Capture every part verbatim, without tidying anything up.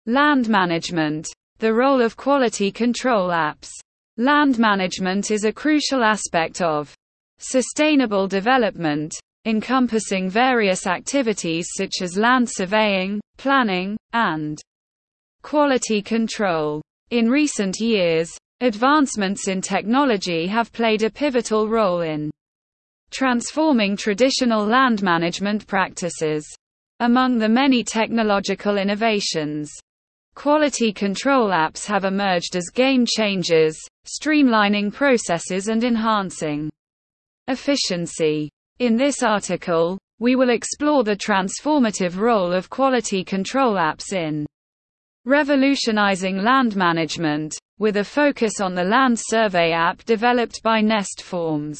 Land management. The role of quality control apps. Land management is a crucial aspect of sustainable development, encompassing various activities such as land surveying, planning, and quality control. In recent years, advancements in technology have played a pivotal role in transforming traditional land management practices. Among the many technological innovations, quality control apps have emerged as game changers, streamlining processes and enhancing efficiency. In this article, we will explore the transformative role of quality control apps in revolutionizing land management, with a focus on the Land Survey app developed by Nest Forms.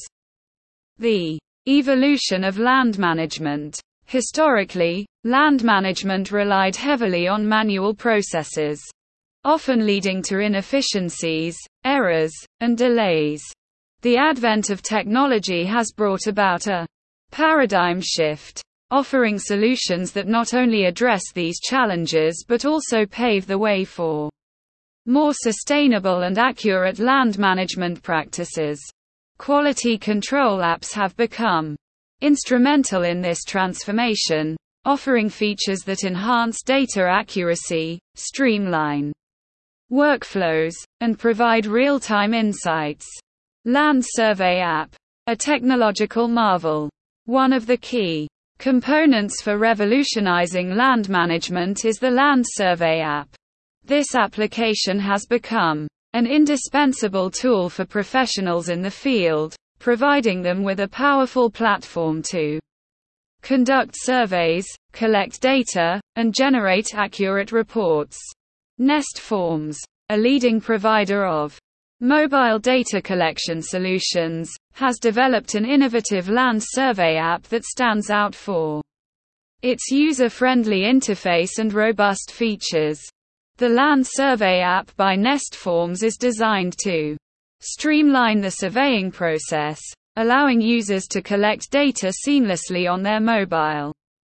The evolution of land management. Historically, land management relied heavily on manual processes, often leading to inefficiencies, errors, and delays. The advent of technology has brought about a paradigm shift, offering solutions that not only address these challenges but also pave the way for more sustainable and accurate land management practices. Quality control apps have become instrumental in this transformation, offering features that enhance data accuracy, streamline workflows, and provide real-time insights. Land Survey app. A technological marvel. One of the key components for revolutionizing land management is the Land Survey app. This application has become an indispensable tool for professionals in the field, providing them with a powerful platform to conduct surveys, collect data, and generate accurate reports. Nest Forms, a leading provider of mobile data collection solutions, has developed an innovative land survey app that stands out for its user-friendly interface and robust features. The Land Survey app by Nest Forms is designed to streamline the surveying process, allowing users to collect data seamlessly on their mobile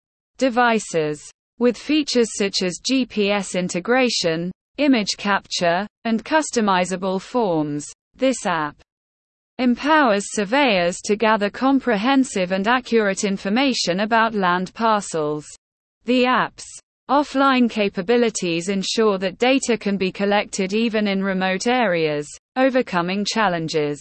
devices. With features such as G P S integration, image capture, and customizable forms, this app empowers surveyors to gather comprehensive and accurate information about land parcels. The app's offline capabilities ensure that data can be collected even in remote areas, overcoming challenges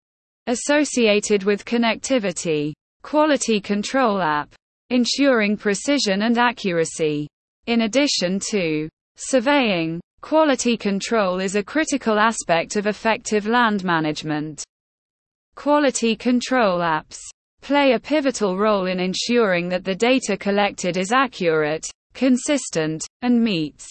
associated with connectivity. Quality control app. Ensuring precision and accuracy. In addition to surveying, quality control is a critical aspect of effective land management. Quality control apps play a pivotal role in ensuring that the data collected is accurate, consistent, and meets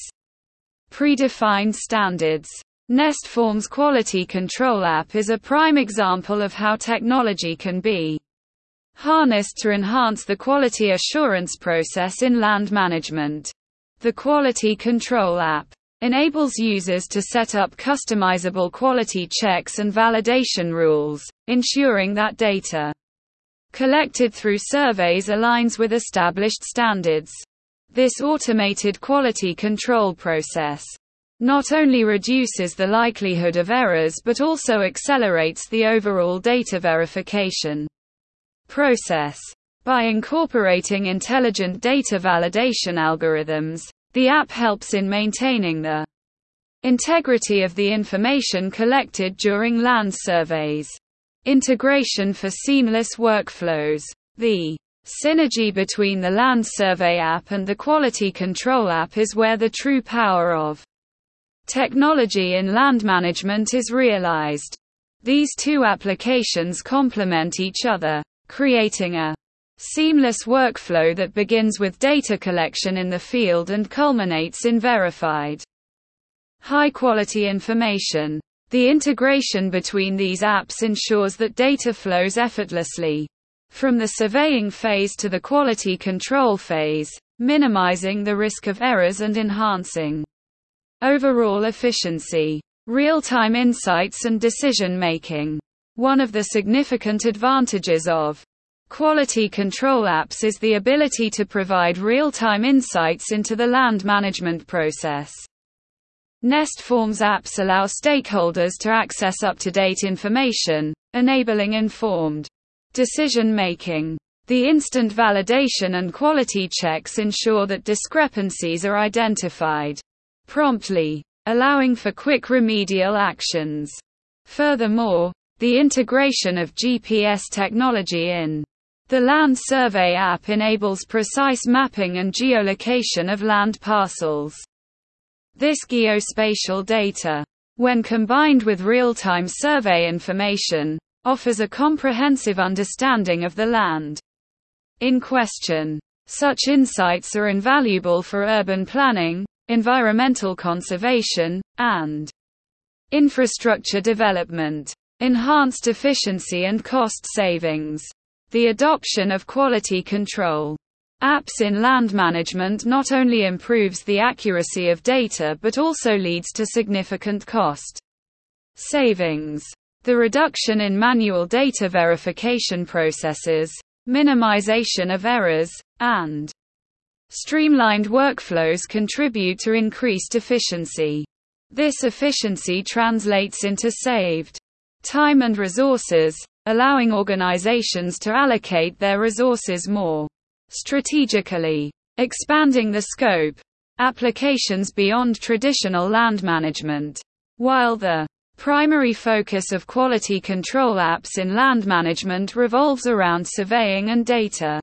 predefined standards. Nest Forms Quality Control app is a prime example of how technology can be harnessed to enhance the quality assurance process in land management. The Quality Control app enables users to set up customizable quality checks and validation rules, ensuring that data collected through surveys aligns with established standards. This automated quality control process not only reduces the likelihood of errors but also accelerates the overall data verification process. By incorporating intelligent data validation algorithms, the app helps in maintaining the integrity of the information collected during land surveys. Integration for seamless workflows. The synergy between the Land Survey app and the Quality Control app is where the true power of technology in land management is realized. These two applications complement each other, creating a seamless workflow that begins with data collection in the field and culminates in verified, high-quality information. The integration between these apps ensures that data flows effortlessly from the surveying phase to the quality control phase, minimizing the risk of errors and enhancing overall efficiency, real-time insights and decision-making. One of the significant advantages of Quality control apps is the ability to provide real-time insights into the land management process. Nest Forms apps allow stakeholders to access up-to-date information, enabling informed decision-making. The instant validation and quality checks ensure that discrepancies are identified promptly, allowing for quick remedial actions. Furthermore, the integration of G P S technology in the Land Survey app enables precise mapping and geolocation of land parcels. This geospatial data, when combined with real-time survey information, offers a comprehensive understanding of the land in question. Such insights are invaluable for urban planning, environmental conservation, and infrastructure development. Enhanced efficiency and cost savings. The adoption of quality control apps in land management not only improves the accuracy of data but also leads to significant cost savings. The reduction in manual data verification processes, minimization of errors, and streamlined workflows contribute to increased efficiency. This efficiency translates into saved time and resources, allowing organizations to allocate their resources more strategically, expanding the scope, applications beyond traditional land management. While the primary focus of quality control apps in land management revolves around surveying and data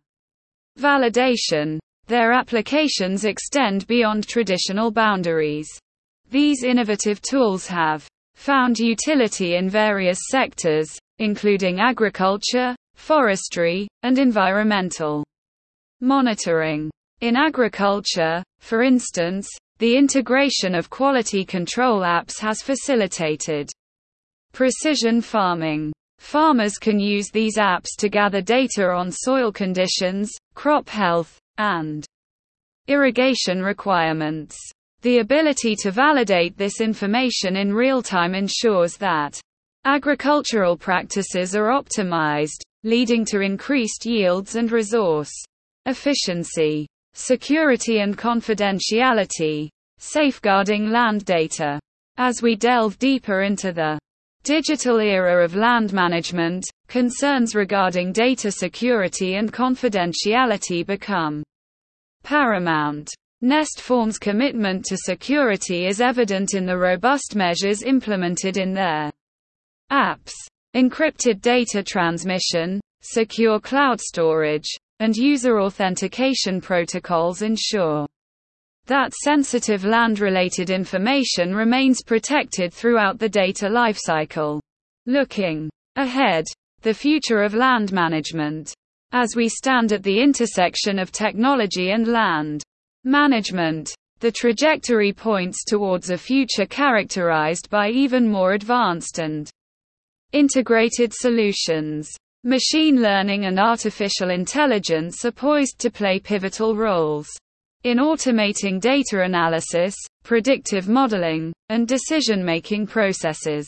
validation, their applications extend beyond traditional boundaries. These innovative tools have found utility in various sectors, including agriculture, forestry, and environmental monitoring. In agriculture, for instance, the integration of quality control apps has facilitated precision farming. Farmers can use these apps to gather data on soil conditions, crop health, and irrigation requirements. The ability to validate this information in real time ensures that agricultural practices are optimized, leading to increased yields and resource efficiency. Security and confidentiality. Safeguarding land data. As we delve deeper into the digital era of land management, concerns regarding data security and confidentiality become paramount. Nest Forms' commitment to security is evident in the robust measures implemented in their apps. Encrypted data transmission, secure cloud storage, and user authentication protocols ensure that sensitive land-related information remains protected throughout the data lifecycle. Looking ahead, the future of land management. As we stand at the intersection of technology and land management, the trajectory points towards a future characterized by even more advanced and integrated solutions. Machine learning and artificial intelligence are poised to play pivotal roles in automating data analysis, predictive modeling, and decision-making processes.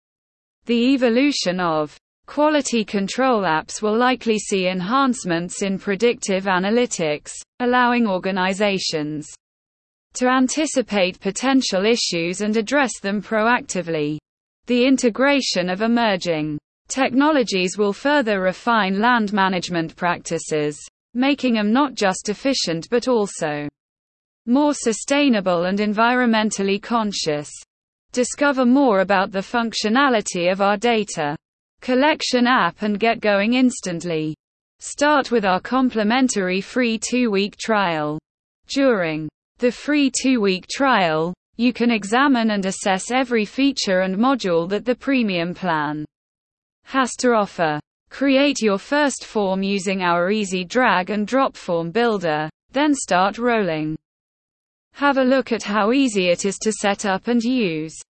The evolution of quality control apps will likely see enhancements in predictive analytics, allowing organizations to anticipate potential issues and address them proactively. The integration of emerging technologies will further refine land management practices, making them not just efficient but also more sustainable and environmentally conscious. Discover more about the functionality of our data collection app and get going instantly. Start with our complimentary free two-week trial. During the free two-week trial, you can examine and assess every feature and module that the premium plan has to offer. Create your first form using our easy drag and drop form builder, then start rolling. Have a look at how easy it is to set up and use.